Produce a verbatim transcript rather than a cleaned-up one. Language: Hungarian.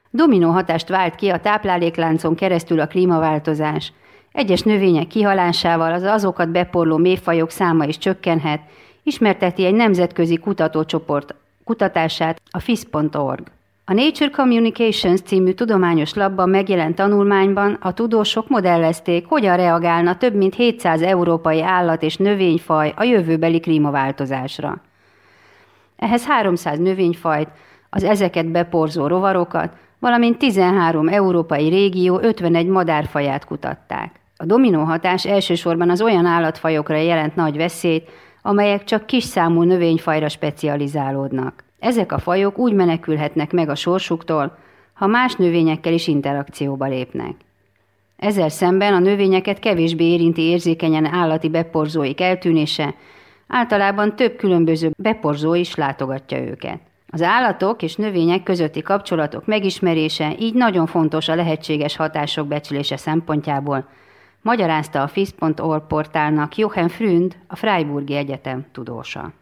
Dominó hatást vált ki a táplálékláncon keresztül a klímaváltozás. Egyes növények kihalásával az azokat beporló méhfajok száma is csökkenhet, ismerteti egy nemzetközi kutatócsoport kutatását, a F I S pont org. A Nature Communications című tudományos labban megjelent tanulmányban a tudósok modellezték, hogyan reagálna több mint hétszáz európai állat- és növényfaj a jövőbeli klímaváltozásra. Ehhez háromszáz növényfajt, az ezeket beporzó rovarokat, valamint tizenhárom európai régió ötvenegy madárfaját kutatták. A dominó hatás elsősorban az olyan állatfajokra jelent nagy veszélyt, amelyek csak kis számú növényfajra specializálódnak. Ezek a fajok úgy menekülhetnek meg a sorsuktól, ha más növényekkel is interakcióba lépnek. Ezzel szemben a növényeket kevésbé érinti érzékenyen állati beporzóik eltűnése, általában több különböző beporzó is látogatja őket. Az állatok és növények közötti kapcsolatok megismerése így nagyon fontos a lehetséges hatások becslése szempontjából, magyarázta a F I S pont org portálnak Jochen Fründ, a Freiburgi Egyetem tudósa.